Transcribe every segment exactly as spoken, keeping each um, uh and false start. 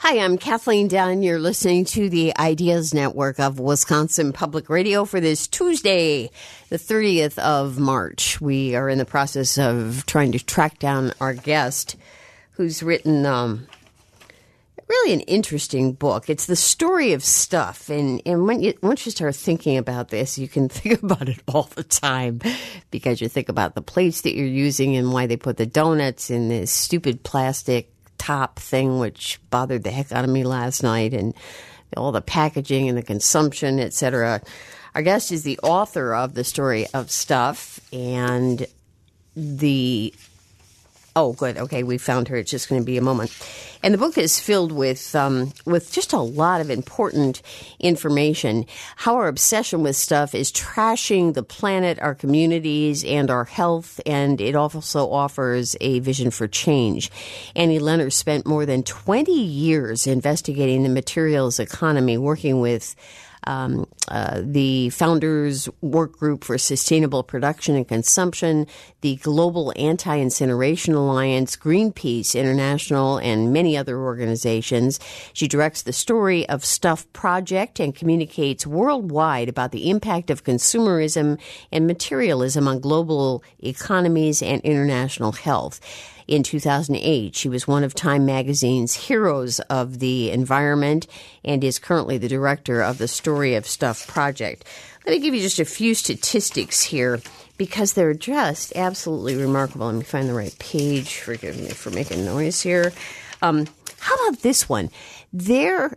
Hi, I'm Kathleen Dunn. You're listening to the Ideas Network of Wisconsin Public Radio for this Tuesday, the thirtieth of March. We are in the process of trying to track down our guest who's written um, really an interesting book. It's the story of stuff. And, and when you, once you start thinking about this, you can think about it all the time because you think about the plates that you're using and why they put the donuts in this stupid plastic top thing, which bothered the heck out of me last night, and all the packaging and the consumption, et cetera. Our guest is the author of The Story of Stuff, and the oh, good, okay, we found her. It's just going to be a moment. And the book is filled with um, with just a lot of important information. How our obsession with stuff is trashing the planet, our communities, and our health, and it also offers a vision for change. Annie Leonard spent more than twenty years investigating the materials economy, working with Um, uh, the Founders Work Group for Sustainable Production and Consumption, the Global Anti-Incineration Alliance, Greenpeace International, and many other organizations. She directs the Story of Stuff project and communicates worldwide about the impact of consumerism and materialism on global economies and international health. In two thousand eight, she was one of Time Magazine's Heroes of the Environment and is currently the director of the Story of Stuff project. Let me give you just a few statistics here because they're just absolutely remarkable. Let me find the right page. Forgive me for making noise here. Um, how about this one? They're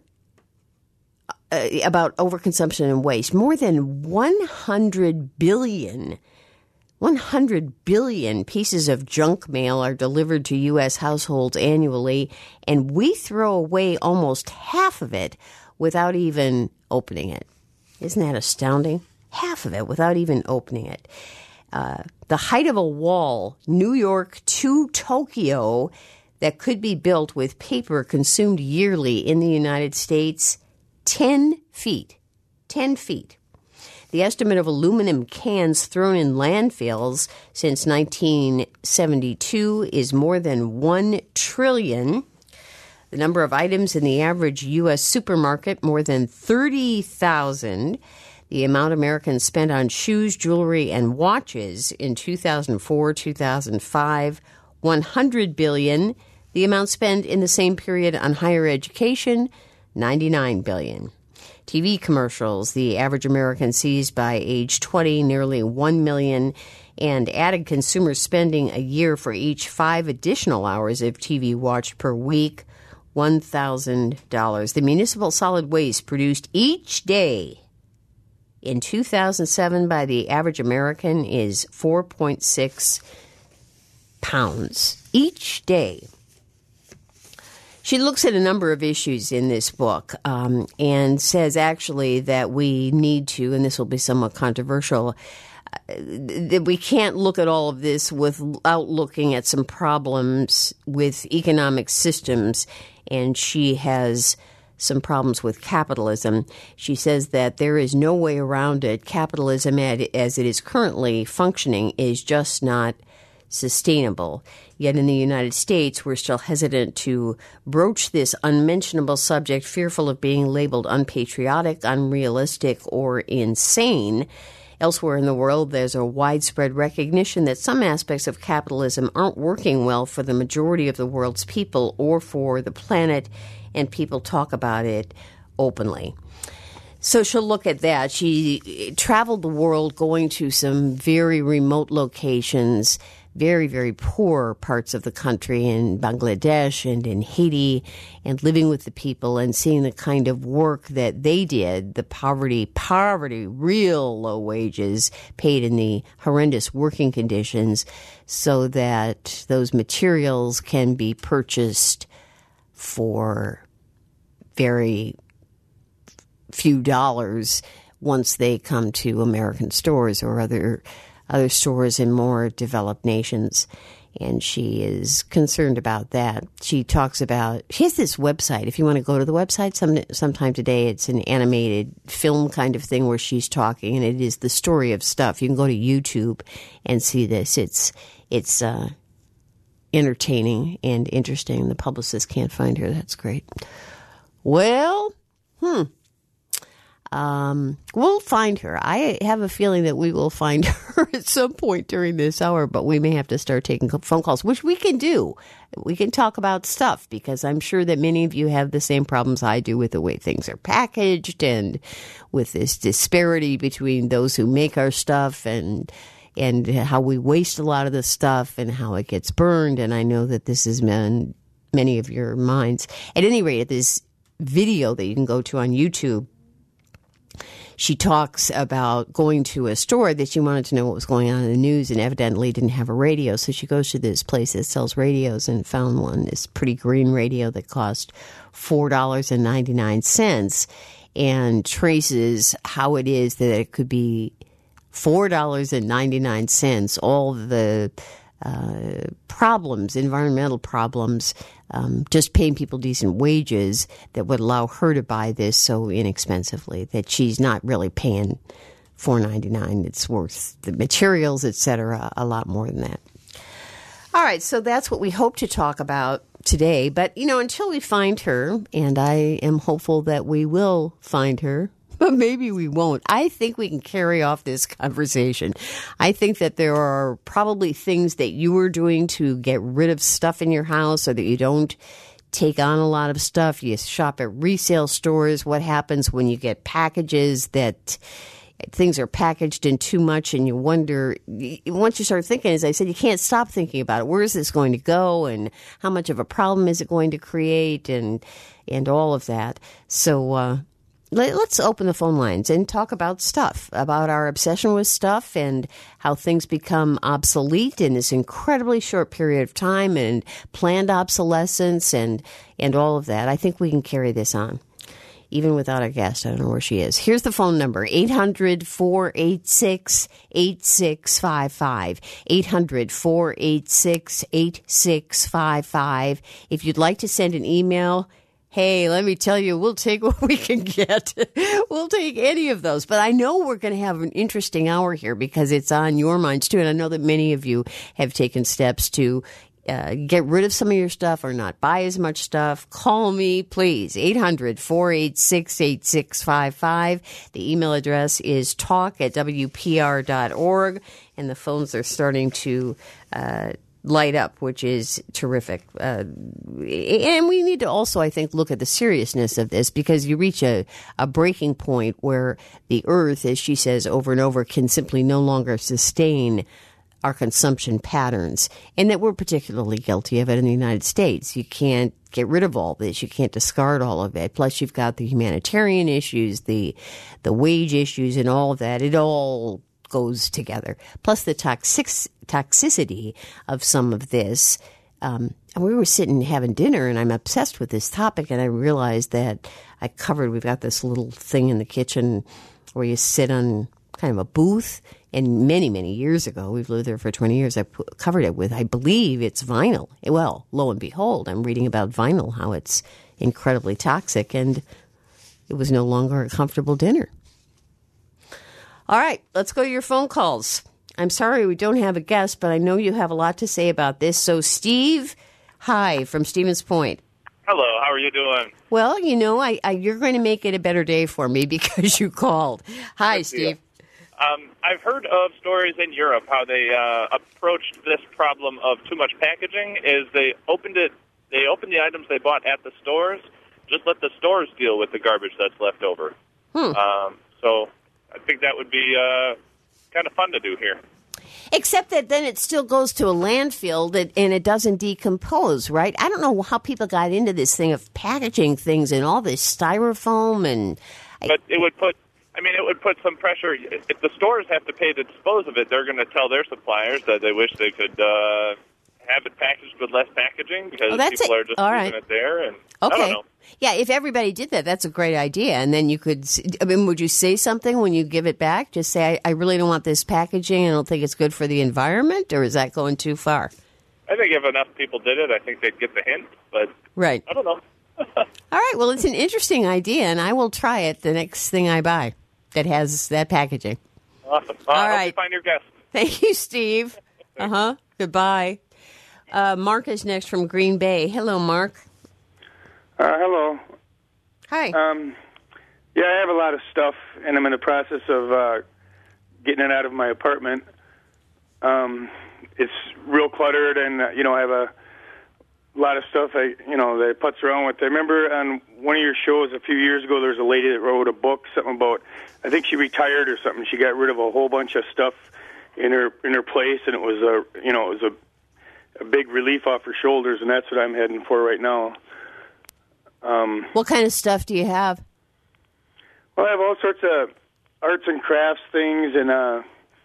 uh, about overconsumption and waste. More than one hundred billion one hundred billion pieces of junk mail are delivered to U S households annually, and we throw away almost half of it without even opening it. Isn't that astounding? Half of it without even opening it. Uh, the height of a wall, New York to Tokyo, that could be built with paper consumed yearly in the United States, ten feet. ten feet. The estimate of aluminum cans thrown in landfills since nineteen seventy-two is more than one trillion. The number of items in the average U S supermarket, more than thirty thousand. The amount Americans spent on shoes, jewelry, and watches in two thousand four, two thousand five, one hundred billion dollars. The amount spent in the same period on higher education, ninety-nine billion dollars. T V commercials, the average American sees by age twenty, nearly one million, and added consumer spending a year for each five additional hours of T V watched per week, one thousand dollars. The municipal solid waste produced each day in two thousand seven by the average American is four point six pounds each day. She looks at a number of issues in this book um, and says actually that we need to, and this will be somewhat controversial, uh, that we can't look at all of this without looking at some problems with economic systems, and she has some problems with capitalism. She says that there is no way around it. Capitalism as it is currently functioning is just not sustainable. Yet in the United States, we're still hesitant to broach this unmentionable subject, fearful of being labeled unpatriotic, unrealistic, or insane. Elsewhere in the world, there's a widespread recognition that some aspects of capitalism aren't working well for the majority of the world's people or for the planet, and people talk about it openly. So she'll look at that. She traveled the world going to some very remote locations, very, very poor parts of the country in Bangladesh and in Haiti, and living with the people and seeing the kind of work that they did, the poverty, poverty, real low wages paid in the horrendous working conditions so that those materials can be purchased for very few dollars once they come to American stores or other other stores in more developed nations. And she is concerned about that. She talks about, she has this website. If you want to go to the website some, sometime today, it's an animated film kind of thing where she's talking, and it is The Story of Stuff. You can go to YouTube and see this. It's, it's uh, entertaining and interesting. The publicist can't find her. That's great. Well, hmm. Um, we'll find her. I have a feeling that we will find her at some point during this hour, but we may have to start taking phone calls, which we can do. We can talk about stuff because I'm sure that many of you have the same problems I do with the way things are packaged and with this disparity between those who make our stuff and and how we waste a lot of the stuff and how it gets burned. And I know that this is in many of your minds. At any rate, this video that you can go to on YouTube, she talks about going to a store that she wanted to know what was going on in the news and evidently didn't have a radio. So she goes to this place that sells radios and found one, this pretty green radio that cost four dollars and ninety-nine cents, and traces how it is that it could be four dollars and ninety-nine cents, all the uh, problems, environmental problems, Um, just paying people decent wages that would allow her to buy this so inexpensively that she's not really paying four dollars and ninety-nine cents. It's worth the materials, et cetera, a lot more than that. All right, so that's what we hope to talk about today. But, you know, until we find her, and I am hopeful that we will find her, but maybe we won't. I think we can carry off this conversation. I think that there are probably things that you are doing to get rid of stuff in your house so that you don't take on a lot of stuff. You shop at resale stores. What happens when you get packages that things are packaged in too much and you wonder, once you start thinking, as I said, you can't stop thinking about it. Where is this going to go and how much of a problem is it going to create and, and all of that. So, uh, let's open the phone lines and talk about stuff, about our obsession with stuff and how things become obsolete in this incredibly short period of time and planned obsolescence and, and all of that. I think we can carry this on, even without a guest. I don't know where she is. Here's the phone number, eight hundred, four eight six, eight six five five, eight hundred, four eight six, eight six five five. If you'd like to send an email, hey, let me tell you, we'll take what we can get. We'll take any of those. But I know we're going to have an interesting hour here because it's on your minds, too. And I know that many of you have taken steps to uh, get rid of some of your stuff or not buy as much stuff. Call me, please, eight hundred, four eight six, eight six five five. The email address is talk at w p r dot org. And the phones are starting to uh light up, which is terrific. Uh, and we need to also, I think, look at the seriousness of this because you reach a, a breaking point where the earth, as she says over and over, can simply no longer sustain our consumption patterns, and that we're particularly guilty of it in the United States. You can't get rid of all this. You can't discard all of it. Plus, you've got the humanitarian issues, the the wage issues, and all of that. It all goes together. Plus the toxic, toxicity of some of this. Um, and we were sitting having dinner, and I'm obsessed with this topic, and I realized that I covered, we've got this little thing in the kitchen where you sit on kind of a booth, and many, many years ago, we've lived there for twenty years, I put, covered it with, I believe it's vinyl. Well, lo and behold, I'm reading about vinyl, how it's incredibly toxic, and it was no longer a comfortable dinner. All right, let's go to your phone calls. I'm sorry we don't have a guest, but I know you have a lot to say about this. So, Steve, hi, from Stevens Point. Hello, how are you doing? Well, you know, I, I you're going to make it a better day for me because you called. Hi, Good Steve. Um, I've heard of stories in Europe how they uh, approached this problem of too much packaging. Is they opened it, they opened the items they bought at the stores, just let the stores deal with the garbage that's left over. Hmm. Um, so I think that would be uh, kind of fun to do here. Except that then it still goes to a landfill that, and it doesn't decompose, right? I don't know how people got into this thing of packaging things and all this styrofoam and... But it would put, I mean, it would put some pressure. If the stores have to pay to dispose of it, they're going to tell their suppliers that they wish they could uh, have it packaged with less packaging because oh, that's people it. are just all leaving right. it there. And okay. I don't know. Yeah, if everybody did that, that's a great idea. And then you could, I mean, would you say something when you give it back? Just say, I, I really don't want this packaging. I don't think it's good for the environment, or is that going too far? I think if enough people did it, I think they'd get the hint, but right. I don't know. All right, well, it's an interesting idea, and I will try it the next thing I buy that has that packaging. Awesome. Uh, All I hope right. you find your guest. Thank you, Steve. Uh-huh. Goodbye. Uh, Mark is next from Green Bay. Hello, Mark. Uh, hello. Hi. Um, yeah, I have a lot of stuff, and I'm in the process of uh, getting it out of my apartment. Um, it's real cluttered, and, uh, you know, I have a lot of stuff I, you know, that I putz around with. I remember on one of your shows a few years ago, there was a lady that wrote a book, something about, I think she retired or something. She got rid of a whole bunch of stuff in her in her place, and it was a, you know, it was a, a big relief off her shoulders, and that's what I'm heading for right now. Um, what kind of stuff do you have? Well, I have all sorts of arts and crafts things, and uh,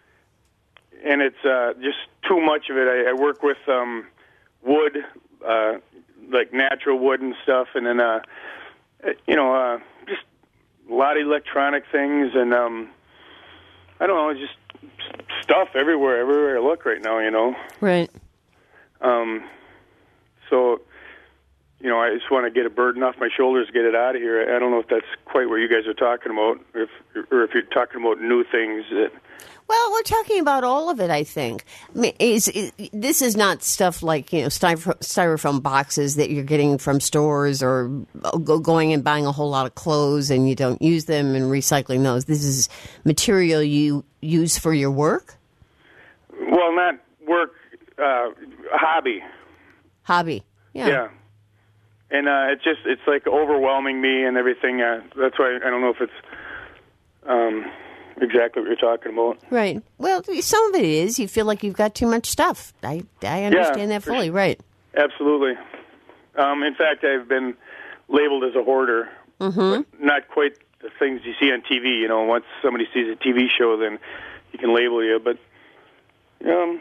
and it's uh, just too much of it. I, I work with um, wood, uh, like natural wood and stuff, and then uh, you know, uh, just a lot of electronic things, and um, I don't know, just stuff everywhere, everywhere I look right now. You know, right? Um, so. You know, I just want to get a burden off my shoulders, get it out of here. I don't know if that's quite what you guys are talking about, or if, or if you're talking about new things. That... Well, we're talking about all of it, I think. I mean, is, is, this is not stuff like, you know, styrofoam, styrofoam boxes that you're getting from stores or go, going and buying a whole lot of clothes and you don't use them and recycling those. This is material you use for your work? Well, not work, uh, hobby. Hobby, yeah. Yeah. And uh, it's just, it's like overwhelming me and everything. Uh, that's why I don't know if it's um, exactly what you're talking about. Right. Well, some of it is. You feel like you've got too much stuff. I, I understand yeah, that fully, sure. right. Absolutely. Um, in fact, I've been labeled as a hoarder. Mm-hmm. But not quite the things you see on T V. You know, once somebody sees a T V show, then you can label you. But, um,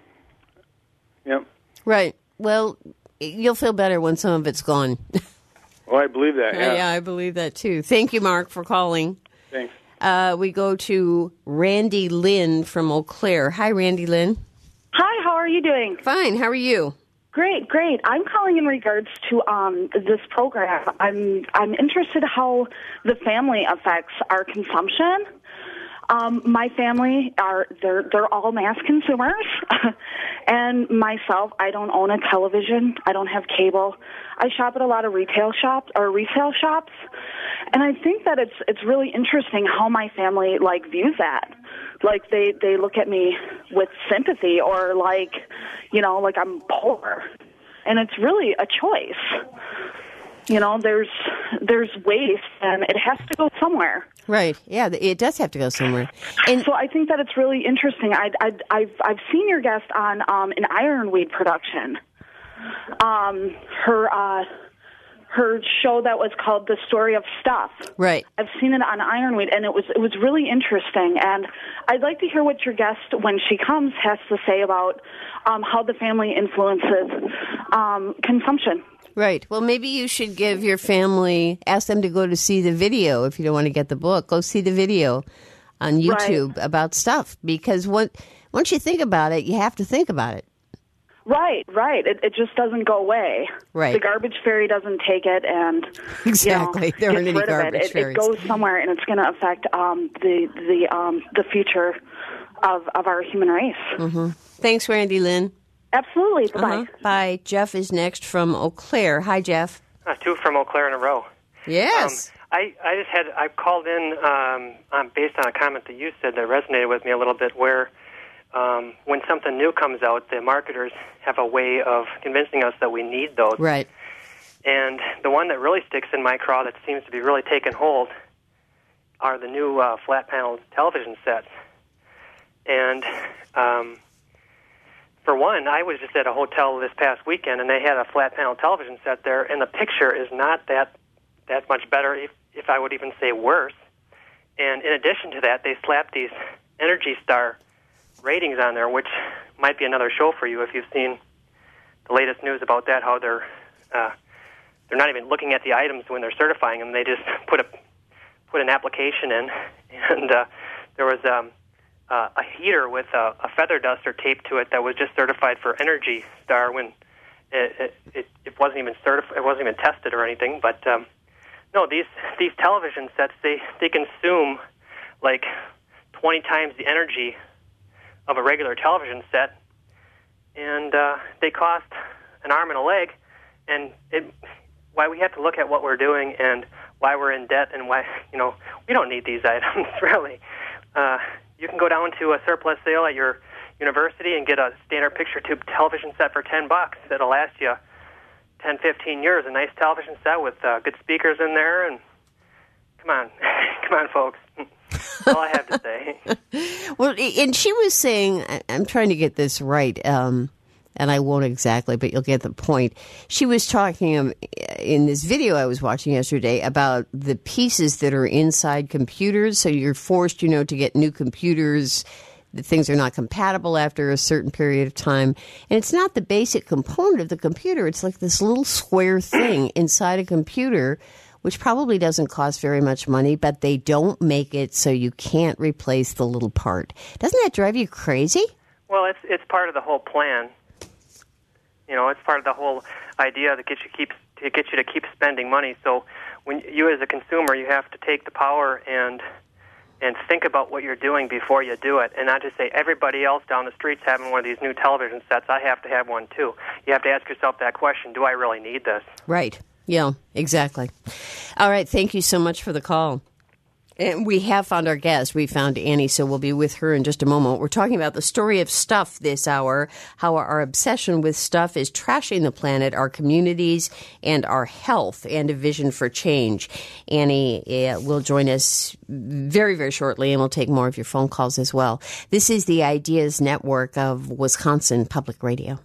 yeah. Right. Well... You'll feel better when some of it's gone. Well, I believe that, yeah. Yeah, I believe that, too. Thank you, Mark, for calling. Thanks. Uh, we go to Randy Lynn from Eau Claire. Hi, Randy Lynn. Hi, how are you doing? Fine, how are you? Great, great. I'm calling in regards to um, this program. I'm I'm interested how the family affects our consumption. Um, my family are they're they're all mass consumers, and myself, I don't own a television. I don't have cable. I shop at a lot of retail shops or resale shops, and I think that it's it's really interesting how my family like views that. Like they they look at me with sympathy, or like, you know, like I'm poor, and it's really a choice. You know, there's there's waste, and it has to go somewhere. Right. Yeah, it does have to go somewhere. And so I think that it's really interesting. I, I, I've I've seen your guest on um, an Ironweed production. Um, her uh, her show that was called The Story of Stuff. Right. I've seen it on Ironweed, and it was it was really interesting. And I'd like to hear what your guest, when she comes, has to say about um, how the family influences um, consumption. Right. Well, maybe you should give your family, ask them to go to see the video. If you don't want to get the book, go see the video on YouTube right. about stuff. Because what, once you think about it, you have to think about it. Right, right. It, it just doesn't go away. Right. The garbage fairy doesn't take it, and exactly, you know, there aren't any rid garbage of it. fairies. It, it goes somewhere, and it's going to affect um, the the um, the future of of our human race. Mm-hmm. Thanks, Randy Lynn. Absolutely. Bye-bye. Uh-huh. Bye. Jeff is next from Eau Claire. Hi, Jeff. Uh, two from Eau Claire in a row. Yes. Um, I, I just had, I called in um, um, based on a comment that you said that resonated with me a little bit, where um, when something new comes out, the marketers have a way of convincing us that we need those. Right. And the one that really sticks in my craw that seems to be really taking hold are the new uh, flat-panel television sets. And... Um, For one, I was just at a hotel this past weekend, and they had a flat-panel television set there, and the picture is not that that much better, if, if I would even say worse. And in addition to that, they slapped these Energy Star ratings on there, which might be another show for you if you've seen the latest news about that, how they're uh, they're not even looking at the items when they're certifying them. They just put a put an application in, and uh, there was... Um, Uh, a heater with a, a feather duster taped to it that was just certified for Energy Star when it, it, it wasn't even certified, it wasn't even tested or anything. But um, no, these these television sets they, they consume like twenty times the energy of a regular television set, and uh, they cost an arm and a leg. And it, why we have to look at what we're doing and why we're in debt and why, you know, we don't need these items, really. Uh, you can go down to a surplus sale at your university and get a standard picture tube television set for ten bucks. That'll last you ten, fifteen years. A nice television set with uh, good speakers in there. And come on, come on, folks. That's all I have to say. Well, and she was saying, I'm trying to get this right, um, and I won't exactly, but you'll get the point. She was talking um, in this video I was watching yesterday about the pieces that are inside computers. So you're forced, you know, to get new computers. The things are not compatible after a certain period of time. And it's not the basic component of the computer. It's like this little square thing inside a computer, which probably doesn't cost very much money, but they don't make it so you can't replace the little part. Doesn't that drive you crazy? Well, it's it's part of the whole plan. You know, it's part of the whole idea that gets you keep to get you to keep spending money. So when you as a consumer, you have to take the power and and think about what you're doing before you do it, and not just say everybody else down the street's having one of these new television sets, I have to have one too. You have to ask yourself that question, do I really need this? Right. Yeah, exactly. All right. Thank you so much for the call. And we have found our guest. We found Annie, so we'll be with her in just a moment. We're talking about the story of stuff this hour, how our obsession with stuff is trashing the planet, our communities, and our health, and a vision for change. Annie uh, will join us very, very shortly, and we'll take more of your phone calls as well. This is the Ideas Network of Wisconsin Public Radio.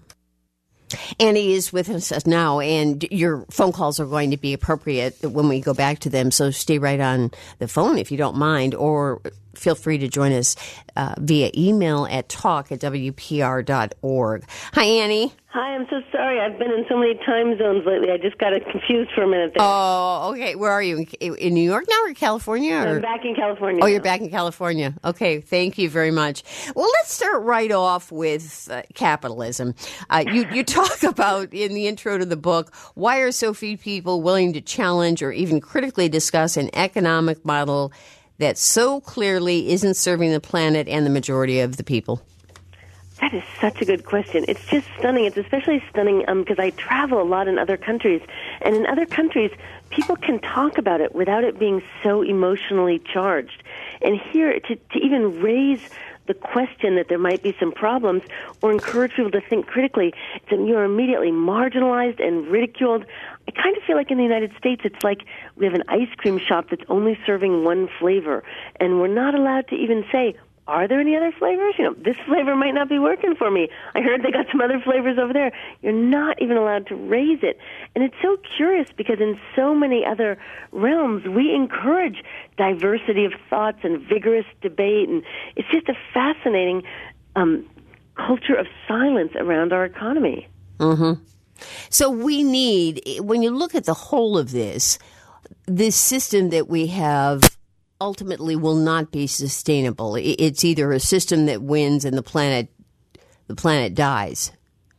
Annie is with us now, and your phone calls are going to be appropriate when we go back to them, so stay right on the phone if you don't mind, or feel free to join us uh, via email at talk at w p r dot org. Hi, Annie. Hi, I'm so sorry. I've been in so many time zones lately. I just got confused for a minute there. Oh, okay. Where are you? In, in New York now or California? Or? I'm back in California. Oh, now. You're back in California. Okay, thank you very much. Well, let's start right off with uh, capitalism. Uh, you, you talk about, in the intro to the book, why are so few people willing to challenge or even critically discuss an economic model that so clearly isn't serving the planet and the majority of the people? That is such a good question. It's just stunning. It's especially stunning because um, I travel a lot in other countries. And in other countries, people can talk about it without it being so emotionally charged. And here, to, to even raise the question that there might be some problems or encourage people to think critically, then you're immediately marginalized and ridiculed. I kind of feel like in the United States, it's like we have an ice cream shop that's only serving one flavor, and we're not allowed to even say, are there any other flavors? You know, this flavor might not be working for me. I heard they got some other flavors over there. You're not even allowed to raise it. And it's so curious because in so many other realms, we encourage diversity of thoughts and vigorous debate. And it's just a fascinating um, culture of silence around our economy. Mm-hmm. So we need, when you look at the whole of this, this system that we have ultimately will not be sustainable. It's either a system that wins and the planet the planet dies.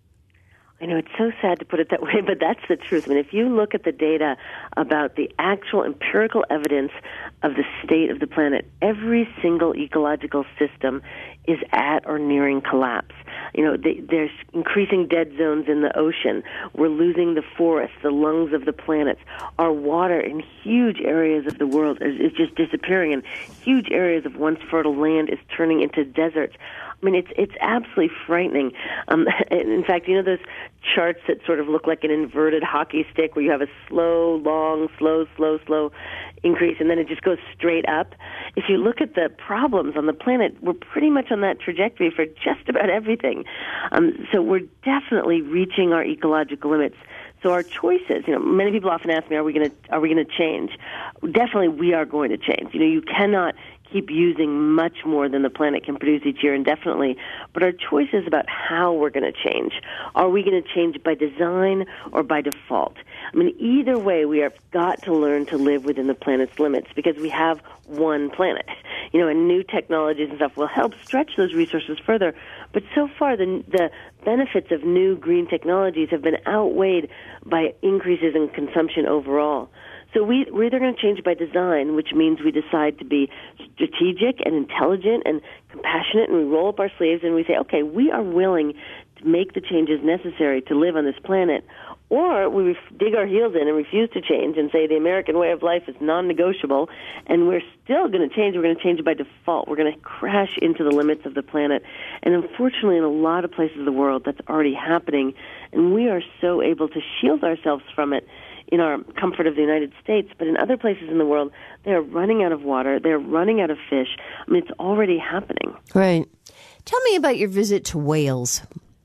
I know, it's so sad to put it that way, but that's the truth. I mean, if you look at the data about the actual empirical evidence of the state of the planet, every single ecological system is at or nearing collapse. You know, they, there's increasing dead zones in the ocean. We're losing the forests, the lungs of the planets. Our water in huge areas of the world is, is just disappearing, and huge areas of once fertile land is turning into deserts. I mean, it's it's absolutely frightening. Um, in fact, you know those charts that sort of look like an inverted hockey stick where you have a slow, long, slow, slow, slow increase, and then it just goes straight up? If you look at the problems on the planet, we're pretty much on that trajectory for just about everything. Um, so we're definitely reaching our ecological limits. So our choices, you know, many people often ask me, are we going to are we going to change? Definitely we are going to change. You know, you cannot keep using much more than the planet can produce each year indefinitely, but our choice is about how we're going to change. Are we going to change by design or by default? I mean, either way, we have got to learn to live within the planet's limits because we have one planet. You know, and new technologies and stuff will help stretch those resources further, but so far the the benefits of new green technologies have been outweighed by increases in consumption overall. So we, we're either going to change by design, which means we decide to be strategic and intelligent and compassionate, and we roll up our sleeves and we say, okay, we are willing to make the changes necessary to live on this planet, Or we dig our heels in and refuse to change and say the American way of life is non-negotiable, and we're still going to change. We're going to change it by default. We're going to crash into the limits of the planet. And unfortunately, in a lot of places of the world, that's already happening, and we are so able to shield ourselves from it in our comfort of the United States. But in other places in the world, they're running out of water. They're running out of fish. I mean, it's already happening. Right. Tell me about your visit to Wales.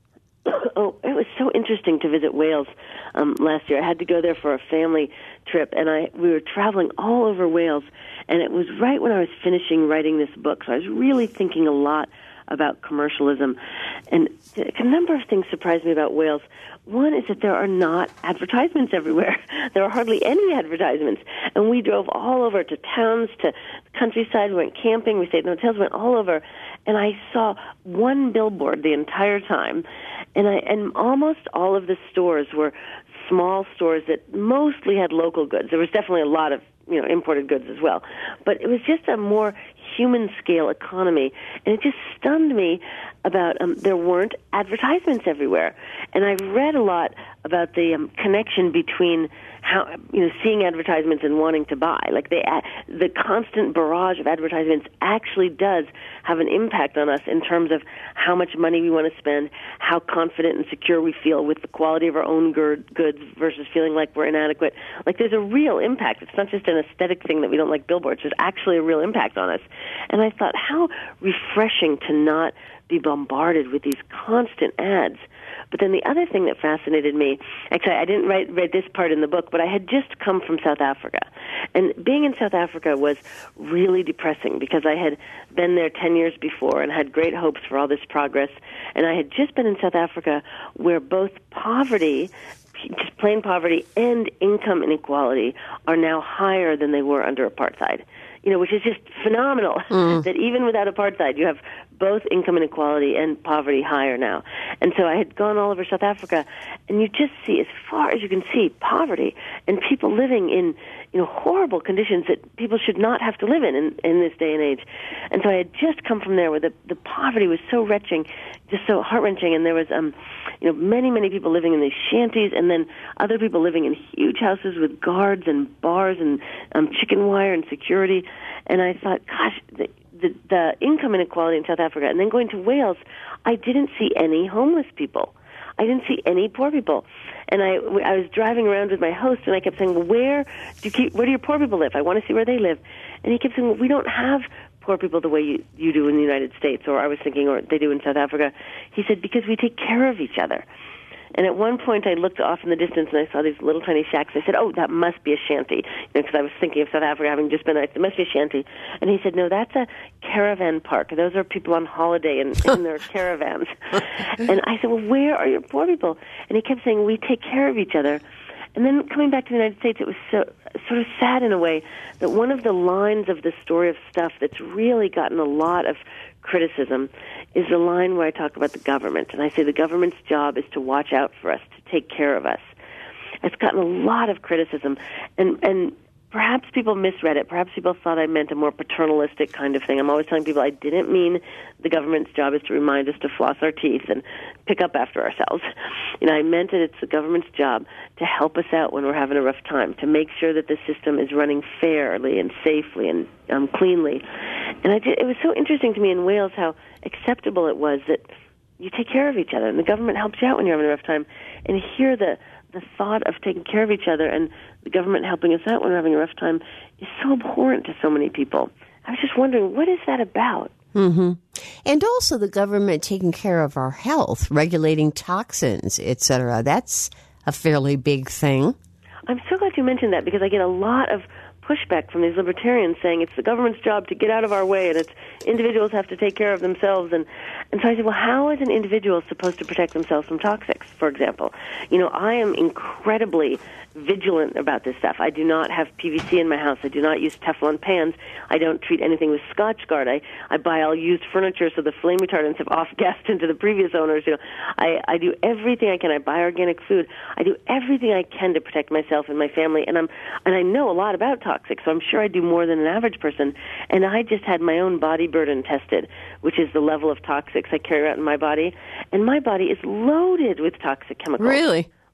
Oh, it was so interesting to visit Wales um, last year. I had to go there for a family trip, and I we were traveling all over Wales, and it was right when I was finishing writing this book, so I was really thinking a lot about commercialism. And a number of things surprised me about Wales. One is that there are not advertisements everywhere. There are hardly any advertisements. And we drove all over to towns, to countryside, we went camping, we stayed in hotels, went all over. And I saw one billboard the entire time. And I and almost all of the stores were small stores that mostly had local goods. There was definitely a lot of, you know, imported goods as well. But it was just a more human scale economy, and it just stunned me about um, there weren't advertisements everywhere. And I've read a lot about the um, connection between how, you know, seeing advertisements and wanting to buy. Like they, uh, the constant barrage of advertisements actually does have an impact on us in terms of how much money we want to spend, how confident and secure we feel with the quality of our own goods versus feeling like we're inadequate. Like there's a real impact. It's not just an aesthetic thing that we don't like billboards. There's actually a real impact on us. And I thought, how refreshing to not be bombarded with these constant ads. But then the other thing that fascinated me, actually I didn't write, write this part in the book, but I had just come from South Africa. And being in South Africa was really depressing because I had been there ten years before and had great hopes for all this progress. And I had just been in South Africa where both poverty, just plain poverty, and income inequality are now higher than they were under apartheid. You know, which is just phenomenal, mm. that even without apartheid, you have both income inequality and poverty higher now. And so I had gone all over South Africa, and you just see, as far as you can see, poverty and people living in, you know, horrible conditions that people should not have to live in, in in this day and age. And so I had just come from there where the, the poverty was so wrenching, just so heart-wrenching, and there was, um, you know, many, many people living in these shanties, and then other people living in huge houses with guards and bars and um, chicken wire and security. And I thought, gosh, the, the, the income inequality in South Africa. And then going to Wales, I didn't see any homeless people. I didn't see any poor people. And I, I was driving around with my host, and I kept saying, well, where do you keep, where do your poor people live? I want to see where they live. And he kept saying, well, we don't have poor people the way you, you do in the United States, or I was thinking, or they do in South Africa. He said, because we take care of each other. And at one point, I looked off in the distance, and I saw these little tiny shacks. I said, oh, that must be a shanty, because you know, I was thinking of South Africa having just been, it must be a shanty. And he said, no, that's a caravan park. Those are people on holiday in, in their caravans. And I said, well, where are your poor people? And he kept saying, we take care of each other. And then coming back to the United States, it was so sort of sad in a way that one of the lines of the story of stuff that's really gotten a lot of criticism is the line where I talk about the government. And I say the government's job is to watch out for us, to take care of us. It's gotten a lot of criticism. And, and perhaps people misread it. Perhaps people thought I meant a more paternalistic kind of thing. I'm always telling people I didn't mean the government's job is to remind us to floss our teeth and pick up after ourselves. You know, I meant that it's the government's job to help us out when we're having a rough time, to make sure that the system is running fairly and safely and um, cleanly. And I did, it was so interesting to me in Wales how acceptable it was that you take care of each other and the government helps you out when you're having a rough time. And here the the thought of taking care of each other and the government helping us out when we're having a rough time is so abhorrent to so many people. I was just wondering, what is that about? Mm-hmm. And also the government taking care of our health, regulating toxins, et cetera. That's a fairly big thing. I'm so glad you mentioned that because I get a lot of pushback from these libertarians saying it's the government's job to get out of our way and it's individuals have to take care of themselves. And, and so I said, well, how is an individual supposed to protect themselves from toxics, for example? You know, I am incredibly vigilant about this stuff. I do not have P V C in my house. I do not use Teflon pans. I don't treat anything with Scotchgard. I, I buy all used furniture so the flame retardants have off-gassed into the previous owners. You know, I, I do everything I can. I buy organic food. I do everything I can to protect myself and my family. And I'm and I know a lot about toxics, so I'm sure I do more than an average person. And I just had my own body burden tested, which is the level of toxics I carry out in my body. And my body is loaded with toxic chemicals. Really?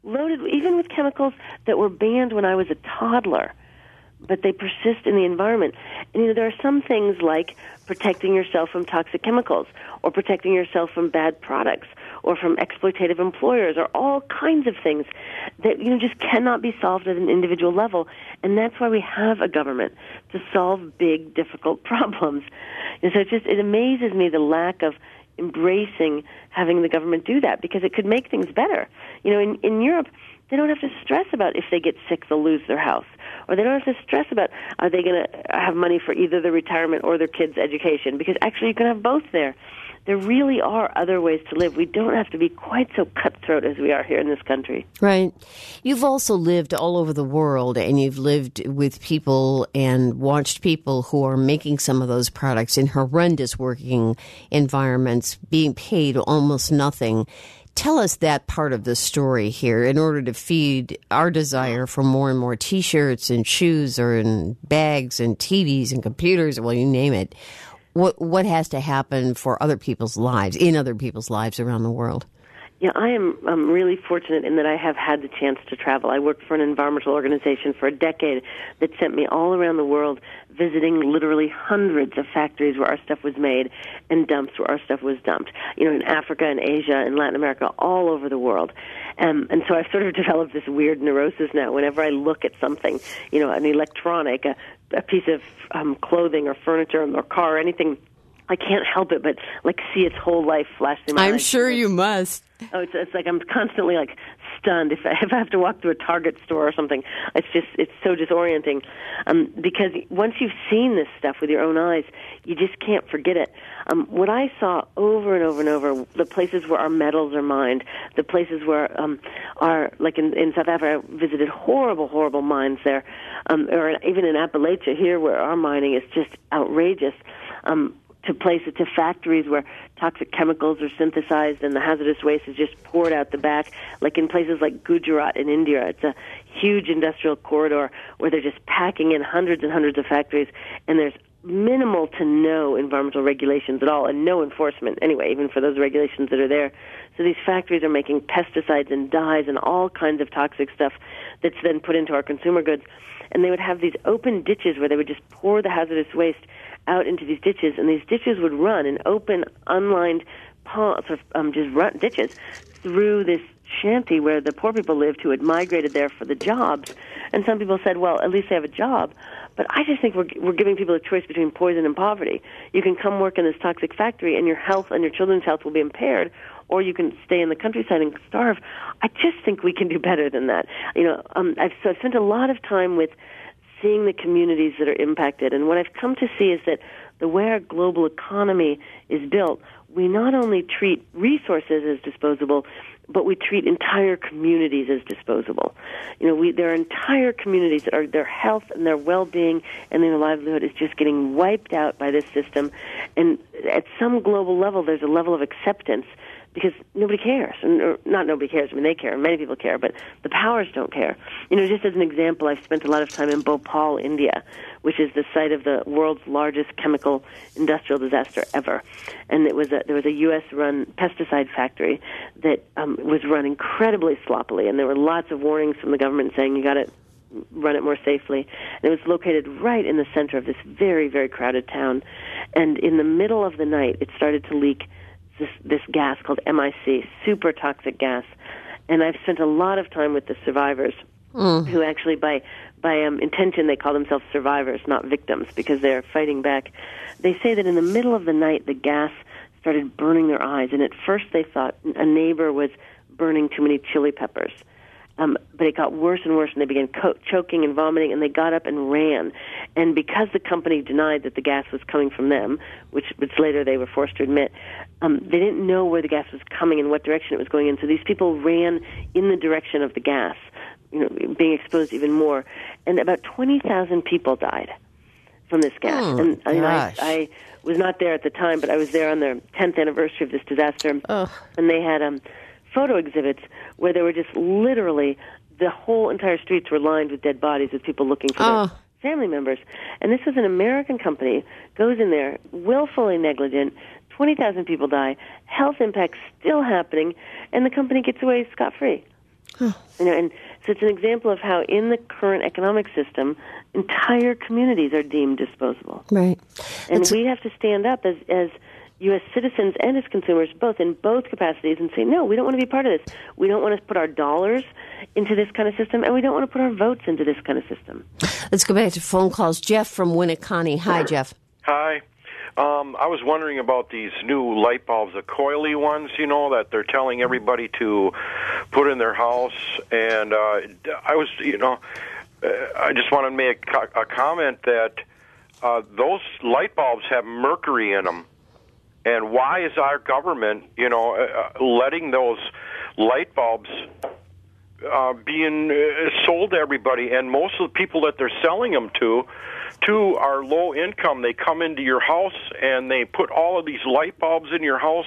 loaded even with chemicals that were banned when I was a toddler, but they persist in the environment. And, you know, there are some things like protecting yourself from toxic chemicals or protecting yourself from bad products or from exploitative employers or all kinds of things that, you know, just cannot be solved at an individual level. And that's why we have a government, to solve big, difficult problems. And so it just, it amazes me the lack of embracing having the government do that, because it could make things better. You know, in, in Europe, they don't have to stress about if they get sick, they'll lose their house. Or they don't have to stress about are they going to have money for either their retirement or their kids' education, because actually you can have both there. There really are other ways to live. We don't have to be quite so cutthroat as we are here in this country. Right. You've also lived all over the world, and you've lived with people and watched people who are making some of those products in horrendous working environments, being paid almost nothing. Tell us that part of the story here in order to feed our desire for more and more T-shirts and shoes or in bags and T Vs and computers, well, you name it. What what has to happen for other people's lives, in other people's lives around the world? Yeah, I am um, really fortunate in that I have had the chance to travel. I worked for an environmental organization for a decade that sent me all around the world, visiting literally hundreds of factories where our stuff was made and dumps where our stuff was dumped. You know, in Africa and Asia and Latin America, all over the world. Um, and so I've sort of developed this weird neurosis now. Whenever I look at something, you know, an electronic, a, a piece of um, clothing or furniture or car or anything, I can't help it but like see its whole life flash through my eyes. I'm sure you must. Oh, it's, it's like I'm constantly like stunned. If I, if I have to walk through a Target store or something, it's just it's so disorienting. Um, because once you've seen this stuff with your own eyes, you just can't forget it. Um, what I saw over and over and over, the places where our metals are mined, the places where um, are like in, in South Africa, I visited horrible, horrible mines there, um, or even in Appalachia here, where our mining is just outrageous. Um, to places, to factories where toxic chemicals are synthesized and the hazardous waste is just poured out the back, like in places like Gujarat in India. It's a huge industrial corridor where they're just packing in hundreds and hundreds of factories, and there's minimal to no environmental regulations at all, and no enforcement anyway, even for those regulations that are there. So these factories are making pesticides and dyes and all kinds of toxic stuff that's then put into our consumer goods. And they would have these open ditches where they would just pour the hazardous waste out into these ditches, and these ditches would run in open, unlined ponds, or um, just run ditches through this shanty where the poor people lived who had migrated there for the jobs. And some people said, well, at least they have a job. But I just think we're, we're giving people a choice between poison and poverty. You can come work in this toxic factory and your health and your children's health will be impaired, or you can stay in the countryside and starve. I just think we can do better than that. You know, um, I've, so I've spent a lot of time with seeing the communities that are impacted. And what I've come to see is that the way our global economy is built, we not only treat resources as disposable, but we treat entire communities as disposable. You know, we, there are entire communities that are, their health and their well-being and their livelihood is just getting wiped out by this system. And at some global level, there's a level of acceptance because nobody cares. And, or not nobody cares. I mean, they care. Many people care, but the powers don't care. You know, just as an example, I've spent a lot of time in Bhopal, India, which is the site of the world's largest chemical industrial disaster ever. And it was a, there was a U S-run pesticide factory that um, was run incredibly sloppily, and there were lots of warnings from the government saying you got to run it more safely. And it was located right in the center of this very, very crowded town. And in the middle of the night, it started to leak This, this gas called M I C, super toxic gas. And I've spent a lot of time with the survivors mm. who actually, by by um, intention, they call themselves survivors, not victims, because they're fighting back. They say that in the middle of the night, the gas started burning their eyes. And at first they thought a neighbor was burning too many chili peppers. Um, but it got worse and worse, and they began co- choking and vomiting, and they got up and ran. And because the company denied that the gas was coming from them, which, which later they were forced to admit, um, they didn't know where the gas was coming and what direction it was going in. So these people ran in the direction of the gas, you know, being exposed even more. And about twenty thousand people died from this gas. Oh, and I, mean, I, gosh. I was not there at the time, but I was there on the tenth anniversary of this disaster. Ugh. And they had um, photo exhibits where there were just literally the whole entire streets were lined with dead bodies with people looking for oh. their family members. And this was an American company, goes in there, willfully negligent, twenty thousand people die, health impacts still happening, and the company gets away scot-free. Huh. You know, and so it's an example of how in the current economic system, entire communities are deemed disposable. Right. And It's, we have to stand up as, as U S citizens and as consumers, both in both capacities, and say, no, we don't want to be part of this. We don't want to put our dollars into this kind of system, and we don't want to put our votes into this kind of system. let's go back to phone calls. Jeff from Winneconne. Hi, Jeff. Hi. Um, I was wondering about these new light bulbs, the coily ones, you know, that they're telling everybody to put in their house. And uh, I was, you know, uh, I just want to make a, a comment that uh, those light bulbs have mercury in them. And why is our government, you know, uh, letting those light bulbs uh, being uh, sold to everybody? And most of the people that they're selling them to, to are low income. They come into your house and they put all of these light bulbs in your house.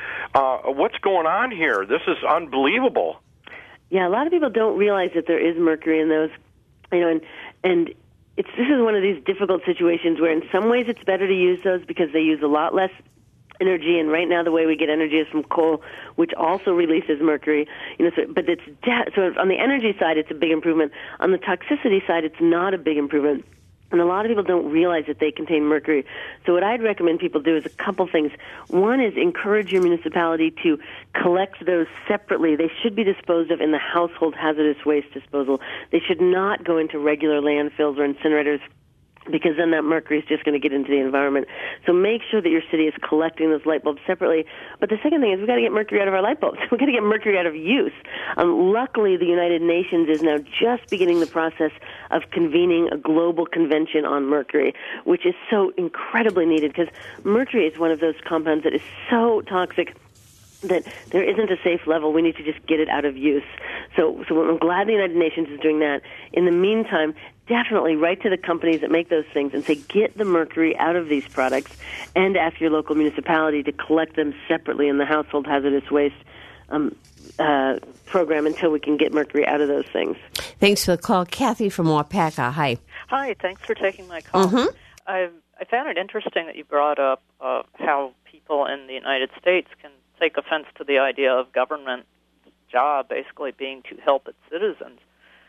Uh, what's going on here? This is unbelievable. Yeah, a lot of people don't realize that there is mercury in those, you know, and and it's this is one of these difficult situations where in some ways it's better to use those because they use a lot less energy, and right now the way we get energy is from coal, which also releases mercury. You know, so, but it's de- so on the energy side, it's a big improvement. On the toxicity side, it's not a big improvement. And a lot of people don't realize that they contain mercury. So what I'd recommend people do is a couple things. One is encourage your municipality to collect those separately. They should be disposed of in the household hazardous waste disposal. They should not go into regular landfills or incinerators, because then that mercury is just going to get into the environment. So make sure that your city is collecting those light bulbs separately. But the second thing is we've got to get mercury out of our light bulbs. We've got to get mercury out of use. Um, luckily, the United Nations is now just beginning the process of convening a global convention on mercury, which is so incredibly needed because mercury is one of those compounds that is so toxic that there isn't a safe level. We need to just get it out of use. So, so I'm glad the United Nations is doing that. In the meantime, definitely write to the companies that make those things and say, get the mercury out of these products, and ask your local municipality to collect them separately in the household hazardous waste um, uh, program until we can get mercury out of those things. Thanks for the call. Kathy from Wapaka. Hi. Hi, thanks for taking my call. Mm-hmm. I I found it interesting that you brought up uh, how people in the United States can take offense to the idea of government job basically being to help its citizens.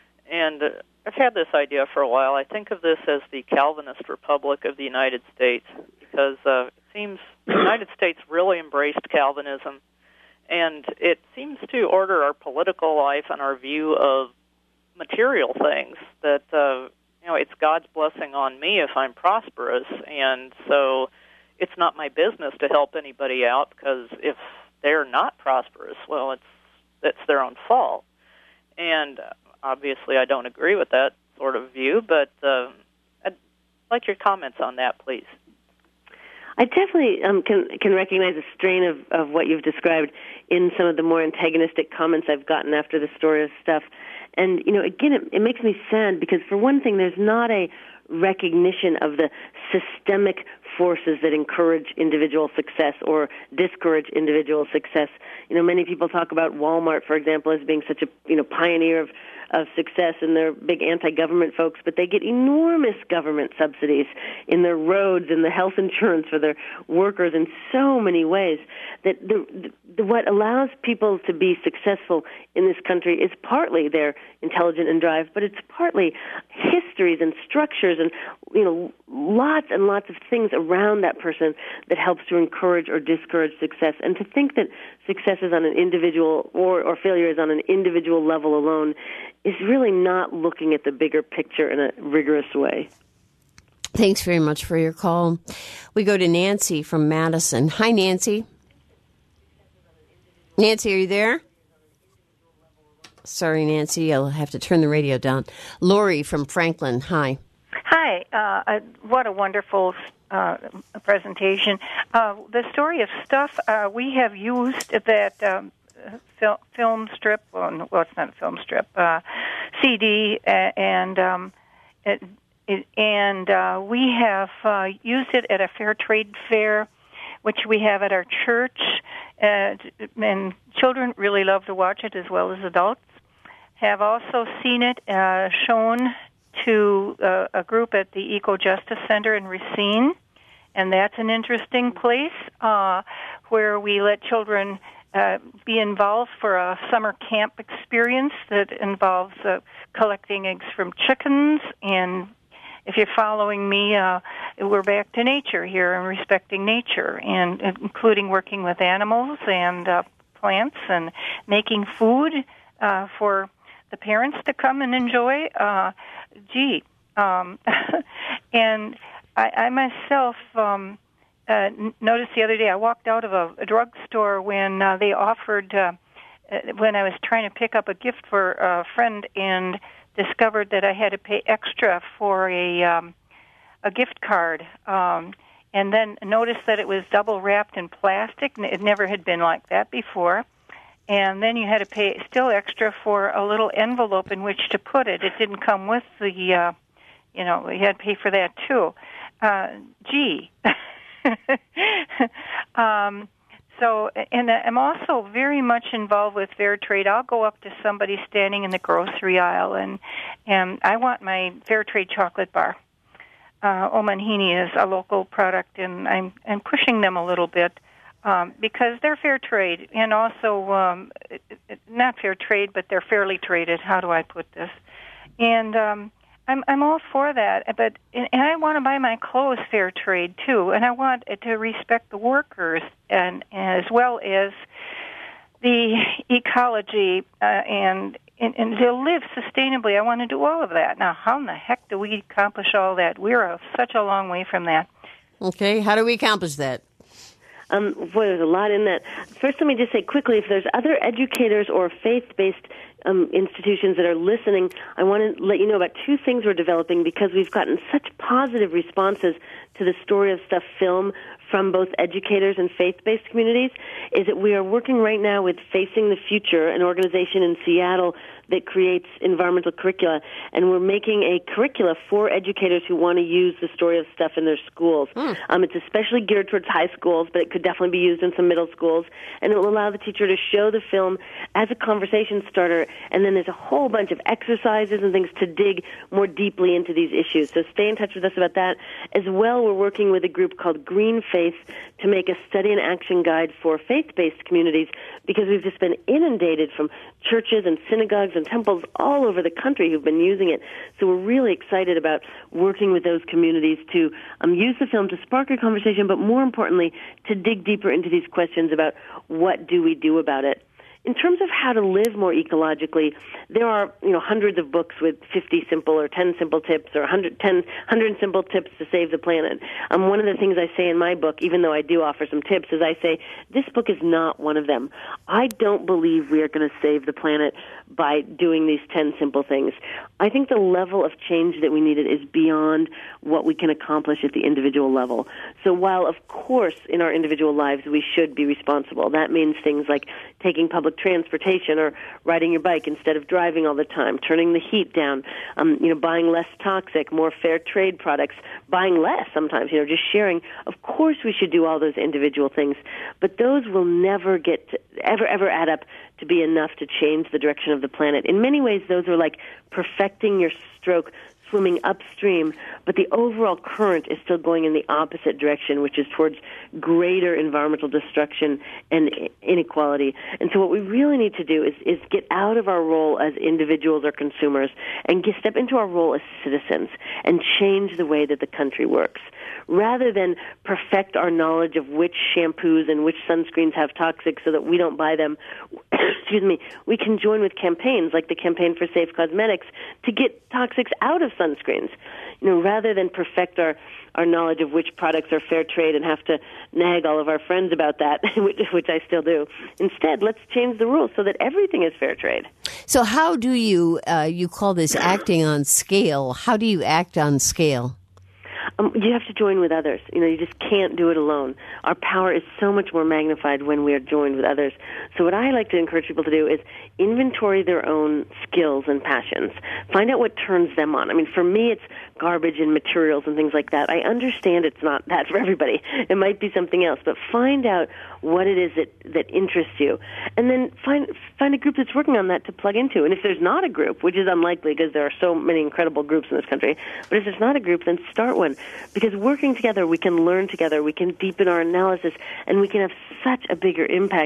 And uh, I've had this idea for a while. I think of this as the Calvinist Republic of the United States because uh, it seems the United States really embraced Calvinism, and it seems to order our political life and our view of material things that, uh, you know, it's God's blessing on me if I'm prosperous, and so it's not my business to help anybody out because if they're not prosperous, well, it's it's their own fault. And obviously, I don't agree with that sort of view, but uh, I'd like your comments on that, please. I definitely um, can can recognize a strain of, of what you've described in some of the more antagonistic comments I've gotten after the story stuff. And, you know, again, it, it makes me sad because, for one thing, there's not a recognition of the systemic forces that encourage individual success or discourage individual success. You know, many people talk about Walmart, for example, as being such a, you know, pioneer of, of success, and they're big anti-government folks, but they get enormous government subsidies in their roads and the health insurance for their workers in so many ways that the, the, what allows people to be successful in this country is partly their intelligence and drive, but it's partly histories and structures and, you know, lots and lots of things around that person that helps to encourage or discourage success. And to think that success is on an individual or, or failure is on an individual level alone is really not looking at the bigger picture in a rigorous way. Thanks very much for your call. We go to Nancy from Madison. Hi, Nancy. Nancy, are you there? Sorry, Nancy, I'll have to turn the radio down. Lori from Franklin. Hi. Hi. Uh, uh, what a wonderful uh, presentation. Uh, the story of stuff uh, we have used that um, fil- film strip, well, no, well, it's not a film strip, uh, C D, uh, and um, it, it, and uh, we have uh, used it at a fair trade fair, which we have at our church, uh, and children really love to watch it as well as adults. Have also seen it uh, shown to uh, a group at the Eco Justice Center in Racine, and that's an interesting place uh, where we let children uh, be involved for a summer camp experience that involves uh, collecting eggs from chickens. And if you're following me, uh, we're back to nature here and respecting nature, and including working with animals and uh, plants and making food uh, for the parents to come and enjoy. Uh, gee, um, and I, I myself um, uh, noticed the other day, I walked out of a, a drugstore when uh, they offered, uh, when I was trying to pick up a gift for a friend, and discovered that I had to pay extra for a um, a gift card, um, and then noticed that it was double wrapped in plastic. It never had been like that before. And then you had to pay still extra for a little envelope in which to put it. It didn't come with the, uh, you know, you had to pay for that too. Uh, gee. um, so, and I'm also very much involved with fair trade. I'll go up to somebody standing in the grocery aisle, and and I want my fair trade chocolate bar. Uh, Omanhini is a local product, and I'm I'm pushing them a little bit. Um, because they're fair trade, and also um, not fair trade, but they're fairly traded. How do I put this? And um, I'm I'm all for that, but and I want to buy my clothes fair trade too, and I want to respect the workers and as well as the ecology uh, and, and and to live sustainably. I want to do all of that. Now, how in the heck do we accomplish all that? We're a, such a long way from that. Okay, how do we accomplish that? Um, boy, there's a lot in that. First, let me just say quickly, if there's other educators or faith-based um, institutions that are listening, I want to let you know about two things we're developing because we've gotten such positive responses to the Story of Stuff film from both educators and faith-based communities, is that we are working right now with Facing the Future, an organization in Seattle that creates environmental curricula, and we're making a curricula for educators who want to use the Story of Stuff in their schools. Mm. Um, it's especially geared towards high schools, but it could definitely be used in some middle schools, and it will allow the teacher to show the film as a conversation starter, and then there's a whole bunch of exercises and things to dig more deeply into these issues. So stay in touch with us about that. As well, we're working with a group called Green Faith to make a study and action guide for faith-based communities, because we've just been inundated from churches and synagogues and temples all over the country who've been using it. So we're really excited about working with those communities to um, use the film to spark a conversation, but more importantly, to dig deeper into these questions about what do we do about it. In terms of how to live more ecologically, there are, you know, hundreds of books with fifty simple or ten simple tips or one hundred, ten, one hundred simple tips to save the planet. Um, one of the things I say in my book, even though I do offer some tips, is I say this book is not one of them. I don't believe we are going to save the planet by doing these ten simple things. I think the level of change that we needed is beyond what we can accomplish at the individual level. So while, of course, in our individual lives we should be responsible, that means things like taking public transportation or riding your bike instead of driving all the time, turning the heat down, um, you know, buying less toxic, more fair trade products, buying less sometimes, you know, just sharing. Of course we should do all those individual things, but those will never get to, ever, ever add up to be enough to change the direction of the planet. In many ways, those are like perfecting your stroke, swimming upstream, but the overall current is still going in the opposite direction, which is towards greater environmental destruction and inequality. And so what we really need to do is, is get out of our role as individuals or consumers and get, step into our role as citizens and change the way that the country works. Rather than perfect our knowledge of which shampoos and which sunscreens have toxics so that we don't buy them, excuse me, we can join with campaigns like the Campaign for Safe Cosmetics to get toxics out of sunscreens. You know, rather than perfect our, our knowledge of which products are fair trade and have to nag all of our friends about that, which, which I still do. Instead, let's change the rules so that everything is fair trade. So how do you, uh, you call this acting on scale, how do you act on scale? Um, you have to join with others. You know, you just can't do it alone. Our power is so much more magnified when we are joined with others. So what I like to encourage people to do is inventory their own skills and passions. Find out what turns them on. I mean, for me, it's garbage and materials and things like that. I understand it's not that for everybody. It might be something else, but find out what it is that, that interests you. And then find find a group that's working on that to plug into. And if there's not a group, which is unlikely because there are so many incredible groups in this country, but if there's not a group, then start one. Because working together, we can learn together, we can deepen our analysis, and we can have such a bigger impact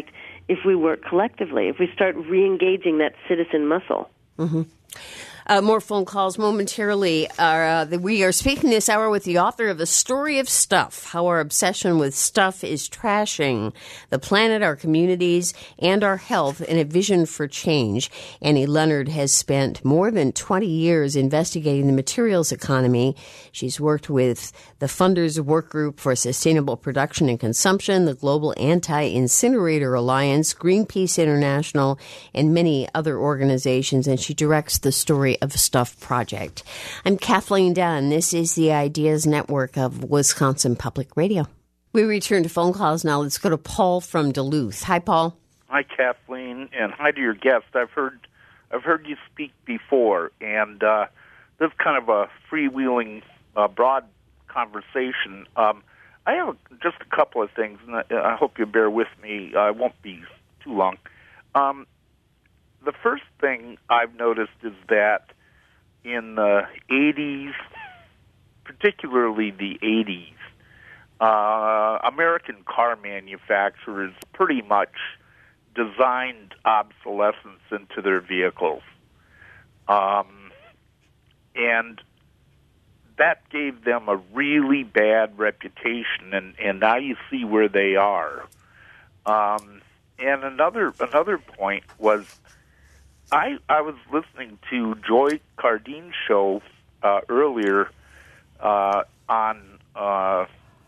if we work collectively, if we start re-engaging that citizen muscle. Mm-hmm. Uh, more phone calls momentarily. Uh, we are speaking this hour with the author of The Story of Stuff, How Our Obsession with Stuff is Trashing the Planet, Our Communities, and Our Health, and a Vision for Change. Annie Leonard has spent more than twenty years investigating the materials economy. She's worked with the Funders Work Group for Sustainable Production and Consumption, the Global Anti-Incinerator Alliance, Greenpeace International, and many other organizations, and she directs the Story of Stuff project. I'm Kathleen Dunn. This is the Ideas Network of Wisconsin Public Radio. We return to phone calls now. Let's go to Paul from Duluth. Hi, Paul. Hi, Kathleen, and hi to your guest. I've heard, I've heard you speak before, and uh, this is kind of a freewheeling, uh, broad conversation. Um, I have a, just a couple of things, and I, I hope you bear with me. I won't be too long. Um, The first thing I've noticed is that in the eighties, particularly the eighties, uh, American car manufacturers pretty much designed obsolescence into their vehicles. Um, and that gave them a really bad reputation, and, and now you see where they are. Um, and another another point was, I, I was listening to Joy Cardine's show uh, earlier uh, on uh,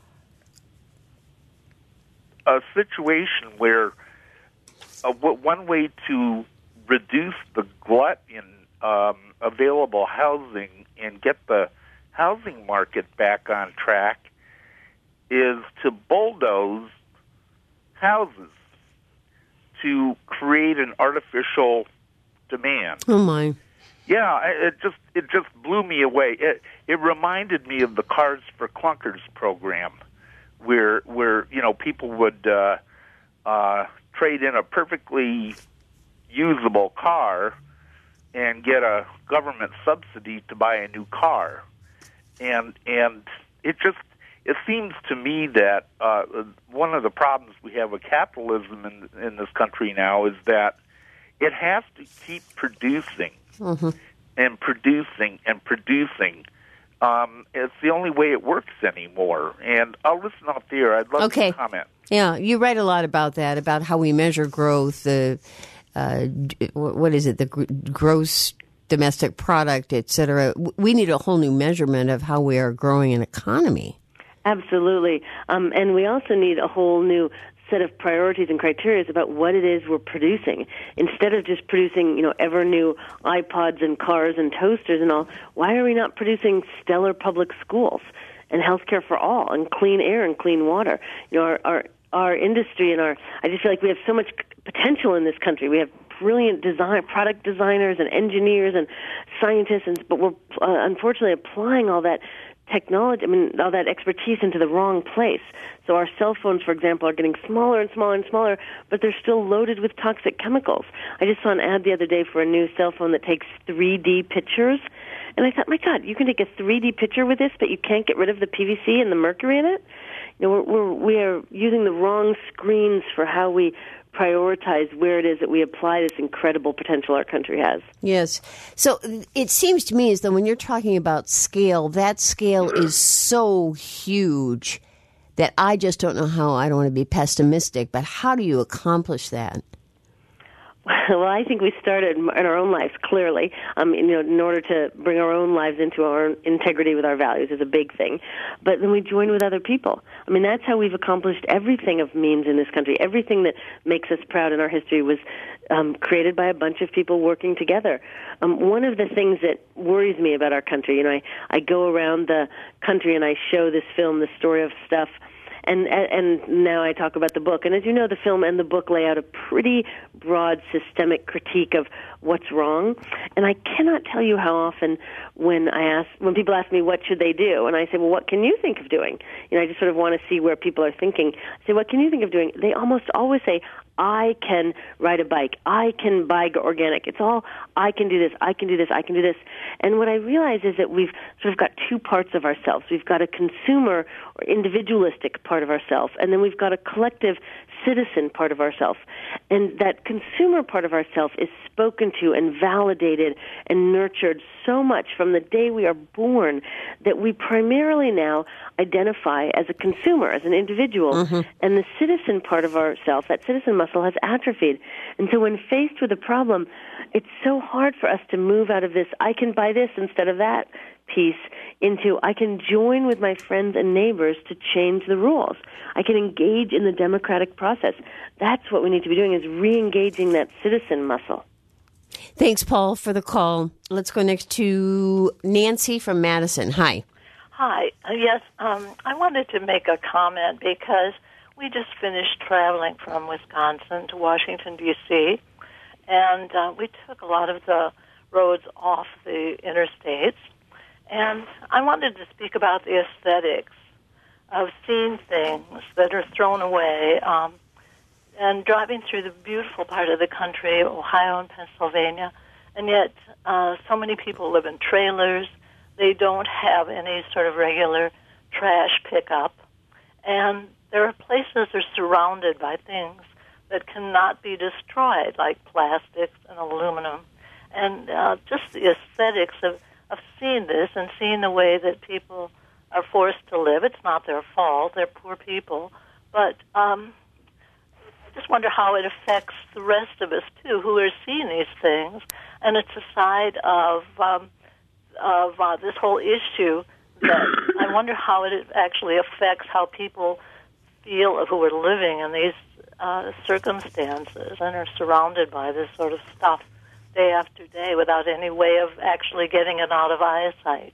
a situation where uh, w- one way to reduce the glut in um, available housing and get the housing market back on track is to bulldoze houses to create an artificial demand. Oh my! Yeah, it just it just blew me away. It it reminded me of the Cars for Clunkers program, where where you know people would uh, uh, trade in a perfectly usable car and get a government subsidy to buy a new car, and and it just it seems to me that uh, one of the problems we have with capitalism in in this country now is that it has to keep producing mm-hmm. and producing and producing. Um, it's the only way it works anymore. And I'll listen off the air. I'd love okay. to comment. Yeah, you write a lot about that, about how we measure growth, the uh, what is it, the gr- gross domestic product, et cetera. We need a whole new measurement of how we are growing an economy. Absolutely. Um, and we also need a whole new set of priorities and criteria about what it is we're producing. Instead of just producing, you know, ever new iPods and cars and toasters and all, why are we not producing stellar public schools and healthcare for all and clean air and clean water? You know, our our, our industry and our, I just feel like we have so much potential in this country. We have brilliant design, product designers and engineers and scientists, and, but we're uh, unfortunately applying all that technology, I mean, all that expertise into the wrong place. So our cell phones, for example, are getting smaller and smaller and smaller, but they're still loaded with toxic chemicals. I just saw an ad the other day for a new cell phone that takes three D pictures, and I thought, my God, you can take a three D picture with this, but you can't get rid of the P V C and the mercury in it? You know, we're, we're, we are using the wrong screens for how we prioritize where it is that we apply this incredible potential our country has. Yes. So it seems to me as though when you're talking about scale, that scale is so huge that I just don't know how. I don't want to be pessimistic, but how do you accomplish that? Well, I think we started in our own lives, clearly, um, you know, in order to bring our own lives into our own integrity with our values is a big thing. But then we join with other people. I mean, that's how we've accomplished everything of means in this country. Everything that makes us proud in our history was um, created by a bunch of people working together. Um, one of the things that worries me about our country, you know, I, I go around the country and I show this film, The Story of Stuff, And and now I talk about the book. And as you know, the film and the book lay out a pretty broad systemic critique of what's wrong. And I cannot tell you how often when I ask, when people ask me what should they do, and I say, well, what can you think of doing? You know, I just sort of want to see where people are thinking. I say, what can you think of doing? They almost always say, I can ride a bike. I can buy organic. It's all, I can do this, I can do this, I can do this. And what I realize is that we've sort of got two parts of ourselves. We've got a consumer or individualistic part of ourselves, and then we've got a collective citizen part of ourself. And that consumer part of ourself is spoken to and validated and nurtured so much from the day we are born that we primarily now identify as a consumer, as an individual. Mm-hmm. And the citizen part of ourself, that citizen muscle, has atrophied. And so when faced with a problem, it's so hard for us to move out of this, I can buy this instead of that piece, into I can join with my friends and neighbors to change the rules. I can engage in the democratic process. That's what we need to be doing, is re-engaging that citizen muscle. Thanks, Paul, for the call. Let's go next to Nancy from Madison. Hi. Hi. Uh, yes, um, I wanted to make a comment because we just finished traveling from Wisconsin to Washington, D C, and uh, we took a lot of the roads off the interstates. And I wanted to speak about the aesthetics of seeing things that are thrown away um, and driving through the beautiful part of the country, Ohio and Pennsylvania, and yet uh, so many people live in trailers. They don't have any sort of regular trash pickup. And there are places that are surrounded by things that cannot be destroyed, like plastics and aluminum. And uh, just the aesthetics of of seeing this and seeing the way that people are forced to live. It's not their fault. They're poor people. But um, I just wonder how it affects the rest of us, too, who are seeing these things. And it's a side of, um, of uh, this whole issue that I wonder how it actually affects how people feel who are living in these uh, circumstances and are surrounded by this sort of stuff day after day without any way of actually getting it out of eyesight.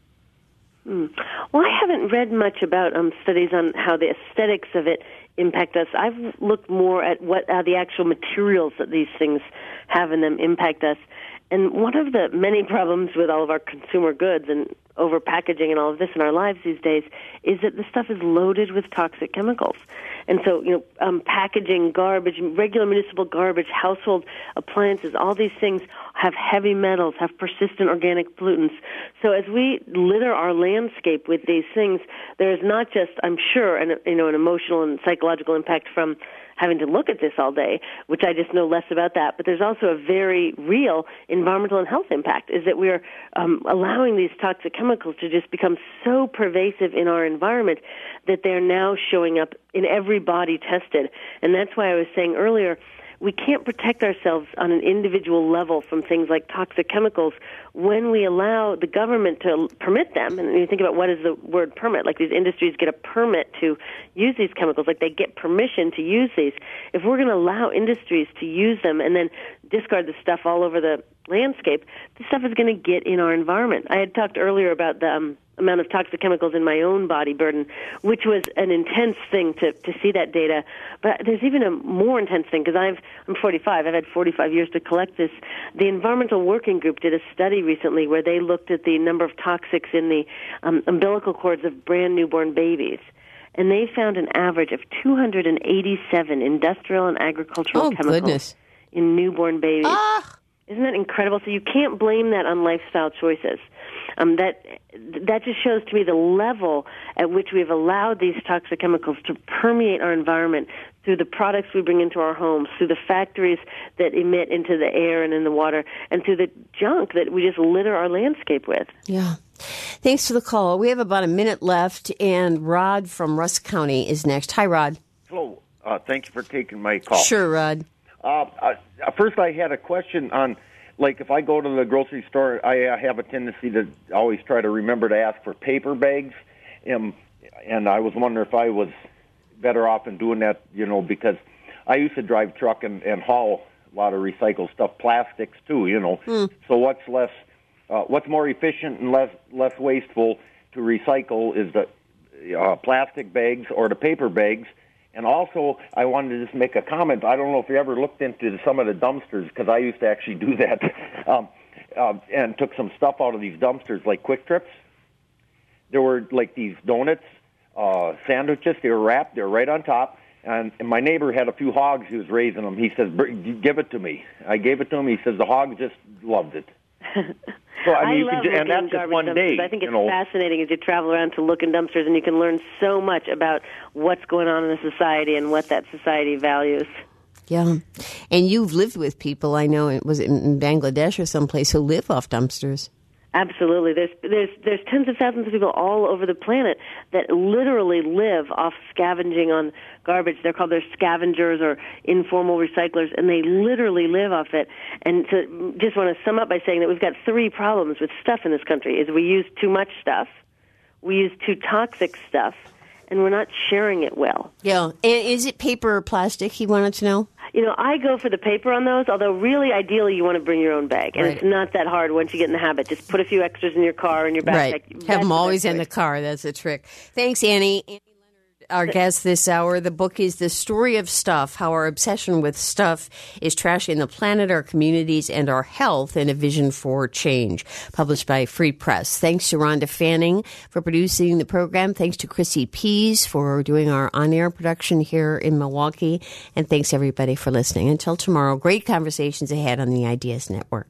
Mm. Well, I haven't read much about um, studies on how the aesthetics of it impact us. I've looked more at what uh, the actual materials that these things have in them impact us. And one of the many problems with all of our consumer goods and over-packaging and all of this in our lives these days is that the stuff is loaded with toxic chemicals. And so, you know, um, packaging, garbage, regular municipal garbage, household appliances, all these things have heavy metals, have persistent organic pollutants. So as we litter our landscape with these things, there is not just, I'm sure, an, you know, an emotional and psychological impact from having to look at this all day, which I just know less about that, but there's also a very real environmental and health impact, is that we're um, allowing these toxic chemicals to just become so pervasive in our environment that they're now showing up in every body tested. And that's why I was saying earlier, we can't protect ourselves on an individual level from things like toxic chemicals when we allow the government to permit them. And you think about what is the word permit, like these industries get a permit to use these chemicals, like they get permission to use these. If we're going to allow industries to use them and then discard the stuff all over the landscape, this stuff is going to get in our environment. I had talked earlier about the um, amount of toxic chemicals in my own body burden, which was an intense thing to, to see that data. But there's even a more intense thing, because I've I'm forty-five. I've had forty-five years to collect this. The Environmental Working Group did a study recently where they looked at the number of toxics in the um, umbilical cords of brand newborn babies. And they found an average of two hundred eighty-seven industrial and agricultural oh, chemicals goodness. in newborn babies. Ah. Isn't that incredible? So you can't blame that on lifestyle choices. Um, that that just shows to me the level at which we've allowed these toxic chemicals to permeate our environment through the products we bring into our homes, through the factories that emit into the air and in the water, and through the junk that we just litter our landscape with. Yeah. Thanks for the call. We have about a minute left, and Rod from Rusk County is next. Hi, Rod. Hello. Uh, thank you for taking my call. Sure, Rod. Uh, uh, first, I had a question on, like, if I go to the grocery store, I uh, have a tendency to always try to remember to ask for paper bags, and, and I was wondering if I was better off in doing that, you know, because I used to drive truck and, and haul a lot of recycled stuff, plastics too, you know. Mm. So what's less, uh, what's more efficient and less less wasteful to recycle is the uh, plastic bags or the paper bags. And also, I wanted to just make a comment. I don't know if you ever looked into some of the dumpsters, because I used to actually do that, um, uh, and took some stuff out of these dumpsters, like Quick Trips. There were, like, these donuts, uh, sandwiches. They were wrapped. They were right on top. And, and my neighbor had a few hogs. He was raising them. He says, give it to me. I gave it to him. He says the hogs just loved it. So, I mean, you love could, and looking that's in just garbage one dumpsters. day. I think it's you know. fascinating as you travel around to look in dumpsters, and you can learn so much about what's going on in a society and what that society values. Yeah. And you've lived with people, I know, it was in Bangladesh or someplace, who live off dumpsters. Absolutely. There's there's there's tens of thousands of people all over the planet that literally live off scavenging on garbage. They're called their scavengers or informal recyclers, and they literally live off it. And to just want to sum up by saying that we've got three problems with stuff in this country: is we use too much stuff, we use too toxic stuff, and we're not sharing it well. Yeah. And is it paper or plastic, he wanted to know? You know, I go for the paper on those, although really, ideally, you want to bring your own bag. And Right. it's not that hard once you get in the habit. Just put a few extras in your car and your backpack. Right. That's Have them the always best in way. the car. That's a trick. Thanks, Annie. Annie Leonard, our guest this hour. The book is The Story of Stuff, How Our Obsession with Stuff is Trashing the Planet, Our Communities, and Our Health, and a Vision for Change, published by Free Press. Thanks to Rhonda Fanning for producing the program. Thanks to Chrissy Pease for doing our on-air production here in Milwaukee. And thanks, everybody, for listening. Until tomorrow, great conversations ahead on the Ideas Network.